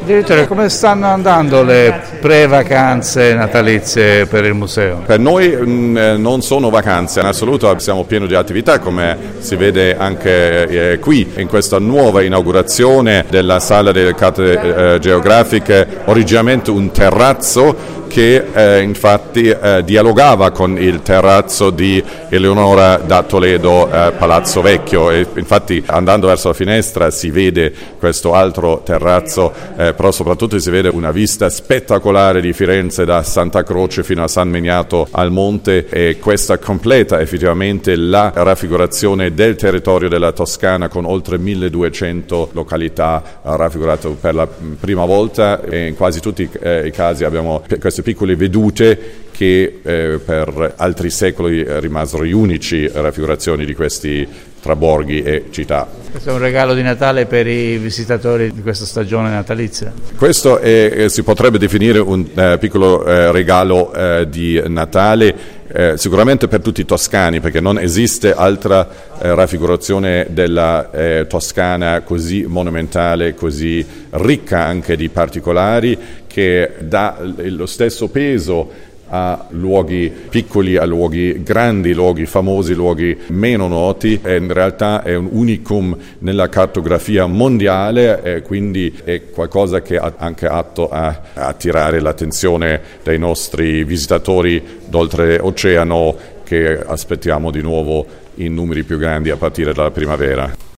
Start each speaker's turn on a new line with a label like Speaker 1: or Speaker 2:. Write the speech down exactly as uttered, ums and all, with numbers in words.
Speaker 1: Direttore, come stanno andando le pre-vacanze natalizie per il museo?
Speaker 2: Per noi mh, non sono vacanze in assoluto, siamo pieni di attività, come si vede anche eh, qui in questa nuova inaugurazione della sala delle carte eh, geografiche, originariamente un terrazzo che eh, infatti eh, dialogava con il terrazzo di Eleonora da Toledo, eh, Palazzo Vecchio, e infatti andando verso la finestra si vede questo altro terrazzo, eh, però soprattutto si vede una vista spettacolare di Firenze da Santa Croce fino a San Miniato al Monte, e questa completa effettivamente la raffigurazione del territorio della Toscana con oltre milleduecento località raffigurate per la prima volta, e in quasi tutti eh, i casi abbiamo queste piccole vedute che eh, per altri secoli rimasero gli unici raffigurazioni di questi traborghi e città.
Speaker 1: Questo è un regalo di Natale per i visitatori di questa stagione natalizia?
Speaker 2: Questo è, si potrebbe definire un eh, piccolo eh, regalo eh, di Natale, eh, sicuramente per tutti i toscani, perché non esiste altra eh, raffigurazione della eh, Toscana così monumentale, così ricca anche di particolari, che dà lo stesso peso a luoghi piccoli, a luoghi grandi, luoghi famosi, luoghi meno noti, e in realtà è un unicum nella cartografia mondiale, e quindi è qualcosa che ha anche atto a attirare l'attenzione dei nostri visitatori d'oltreoceano, che aspettiamo di nuovo in numeri più grandi a partire dalla primavera.